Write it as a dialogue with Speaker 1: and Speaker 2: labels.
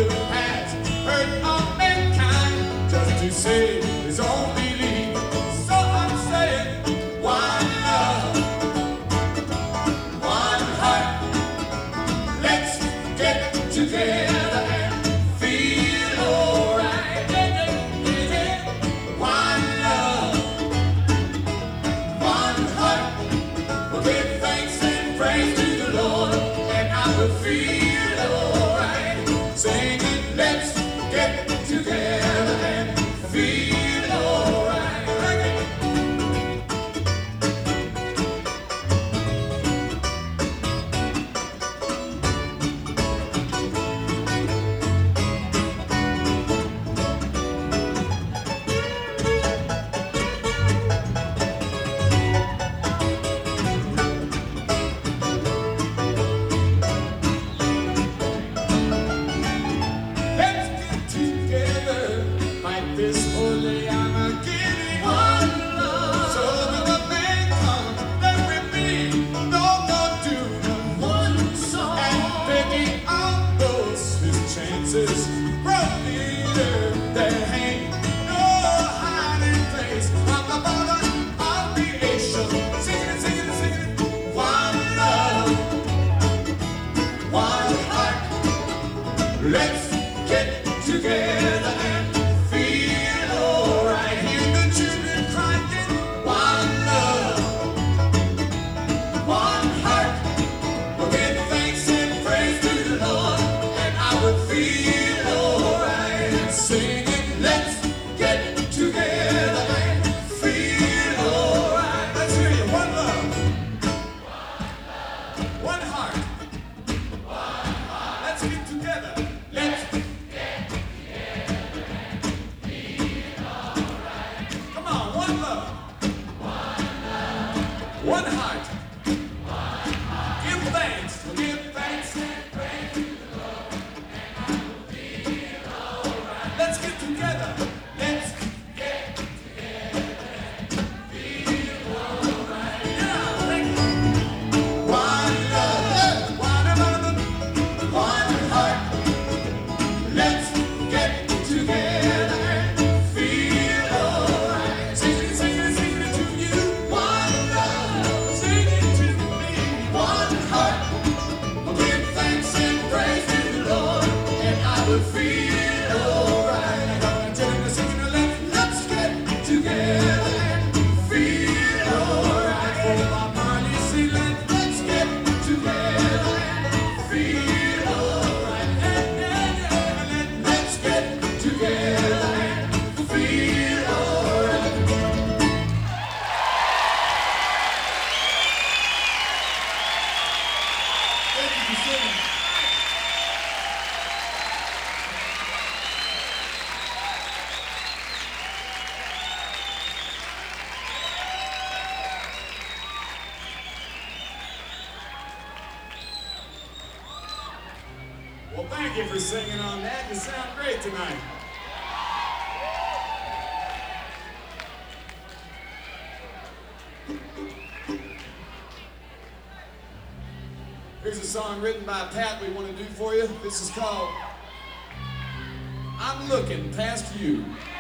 Speaker 1: who has hurt all mankind just to save his own belief. So I'm saying, one love, one heart. Let's get together and feel alright. One love, one heart. We'll give thanks and praise to the Lord, and I will feel alright. Singing, let's get together and feel alright. Let's get together, fight this holy Armageddon. One love, so that the man come, there will be no more doom. One song, and begging all those his chances broke the earth. There ain't no hiding place from the border of creation. Sing it, sing it, sing it. One love, one heart. Let's get together and feel alright. Hear the children crying. One love, one heart. We'll give thanks and praise to the Lord, and I will feel alright. Singing, let's get together and feel alright. Let's hear you. One love, one heart. Let's get together. Let's come on, one love, one heart. Give thanks, give thanks and praise to the Lord, and I will feel alright. Let's get together. Let's get together and feel alright. Yeah, thank you. One love, one another, one heart. Let's get together and feel alright. Sing it, sing it, sing it to you. One love, sing it to me. One heart. We'll give thanks and praise to the Lord, and I will feel alright. I'm telling you, sing it, let's get together and feel alright. For my money, see, let's get together and feel alright. Let's get together and feel alright. Thank you for singing. Well, thank you for singing on that. You sound great tonight. Here's a song written by Pat we want to do for you. This is called I'm Looking Past You.